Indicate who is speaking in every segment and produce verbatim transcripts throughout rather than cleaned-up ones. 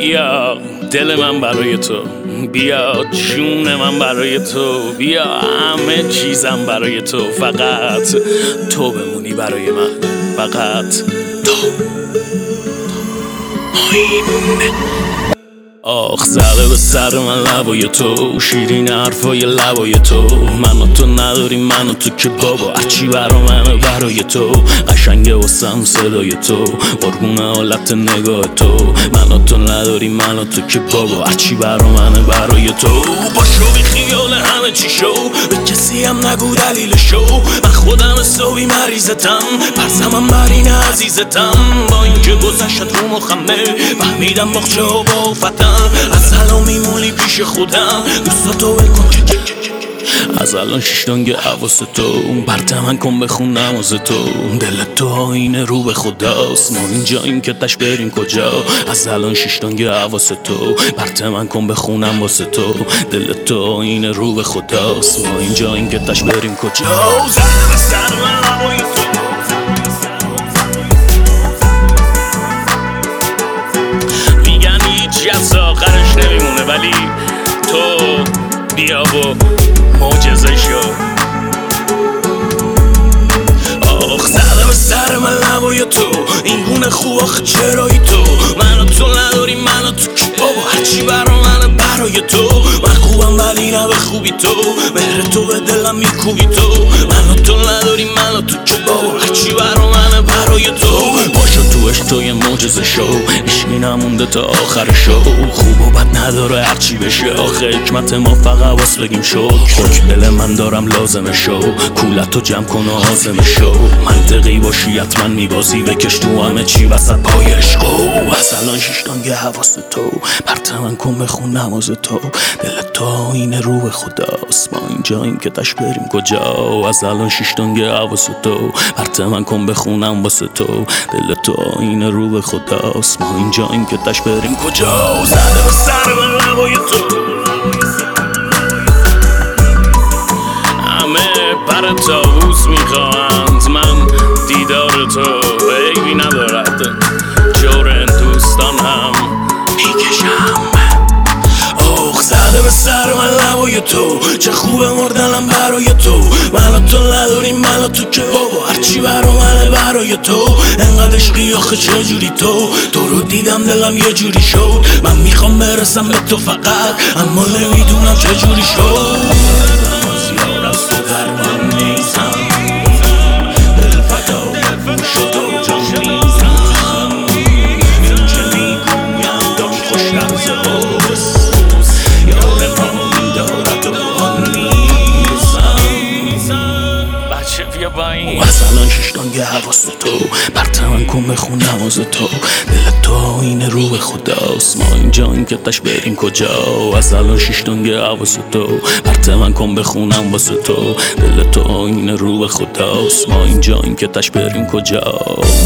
Speaker 1: بیا دل من برای تو، بیا جون من برای تو، بیا همه چیزم برای تو، فقط تو بمونی برای من، فقط تو. آخ زده به سر من لبای تو، شیرین حرفای لبای تو، من و تو نداریم من و تو که بابا هرچی برا منه برای تو، قشنگه واسم صدای تو، قربون حالت نگاه تو، من و تو نداریم من و تو که بابا هرچی برا منه برای تو. باشو بی خیال همه چی شو، به کسی هم نگو دلیل شو، من خودم حسابی مریضتم، پرسمم بر این عزیزتم، با اینکه گذشت رو مخمه فهمیدم باخچه ها با فتم، از الان میمونی پیش خودم، دوستاتو ول کن از الان شیشتانگ حواس تو، برت من کن بخون نماز تو، دل تو آینه رو به خداست، ما اینجاییم که تش بریم کجا، از الان شیشتانگ حواس تو، برت من کن بخونم واسه تو، دل تو آینه رو به خداست، ما اینجاییم که تش بریم کجا. زده به سر من لبای تو، میگن هیچی از آخرش نمیمونه، ولی تو بیا و معجزه شو. آخ زده به سر من لبای تو، این گونه خوب آخه چرایی تو، من و تو نداریم من و تو که بابا هرچی برا منه برای تو، من خوبم ولی نه به خوبی تو، مهر تو به دلم میکوبی تو، من و تو نداریم من و تو که بابا هرچی برا منه برای تو. باشو توش تو یه معجزه شو، عشقی نمونده تا آخر شو، خوب و بد نداره هرچی بشه، آخه حکمت ما فقط واس بگیم شو، حکم دل من دارم لازمه شو، کولتو جمع کن و حازمه شو، منطقی باشی حتما میبازی، بکش تو همه چی وسط پای عشقو، از الان شیشتانگ حواس تو، برت من کن بخون نماز تو، دل تو آینه رو به خداست، ما اینجاییم که تش بریم کجا، از الان شیشتانگ حواس تو، برت من کن بخونم واسه تو، دل تو آینه رو به خداست، ما اینجاییم که تش بریم کجا. زده به سر من لبای تو، همه پر طاووس میخواهند، من دیدار تو عیبی ندارد، جور این دوستان هم میکشم. آخ زده به سر من لبای تو، چه خوبه مردنم برای تو، من و تو نداریم من و تو که بابا هرچی برا منه برای تو، انقدر عشقی آخه چجوری تو، تو رو دیدم دلم یه جوری شد، من میخوام برسم به تو فقط، اما نمیدونم چجوری شد، زیاد از تو در من نیستم، دل فدا شد و جان میزم، این چه میگویم داری خوش لحظه هاست، یار ما میدارد و آن نیستم. بچه بیا با این از الان شیشتانگ حواس تو، برت من کن بخون نماز تو، دل تو آینه رو به خداست، ما اینجاییم که تش بریم کجا، از الان شیشتانگ حواس تو، برت من کن بخونم واسه تو، دل تو آینه رو به خداست، ما اینجاییم که تش بریم کجا.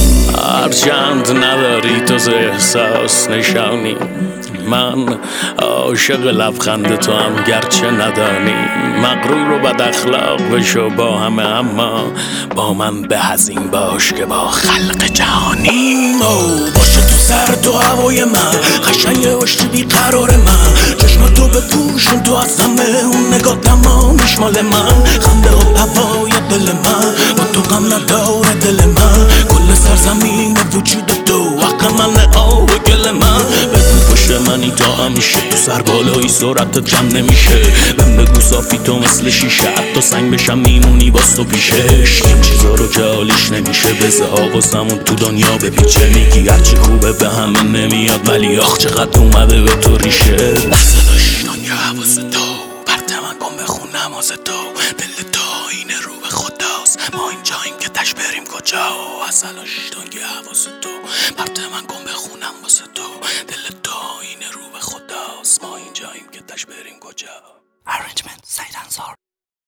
Speaker 1: هرچند نداری تو ز احساس نشانی، من عاشق لبخند تو هم گرچه ندانی، مغرور و بد اخلاق بشو با همه، اما با من به هزین باش که با خلق جهانیم. باشه تو سر تو هوای من، قشنگه باشی بیقرار من، چشم تو بپوشون تو از همه، اون نگاه تمامیش مال من، خنده و هوای دل من، با تو غم نداره دل من، کل سرزمین وجود تو حق من آب گل من، بگو پشت منی تا همیشه، تو سر بالایی سرعتت جمع نمیشه، بهم بگو صافی تو مثل شیشه، حتی سنگ بشم میمونی باز تو پیشش، این چیزا رو که حالیش نمیشه، بزه آوازمون تو دنیا بپیچه، میگی هرچی خوبه به همه نمیاد، ولی آخ چقدر اومده به تو ریشه. اصلا شیشتانگ حواس تو، برت من کن بخون نماز تو، دل تو آینه رو به خداست، ما اینجاییم که تش بریم کجا، اصلا شیشتانگ حواس تو، برت من کن بخونم واسه تو، دل تو آینه رو به خداست، ما اینجاییم که تش بریم کجا. Arrangement سعید انصار.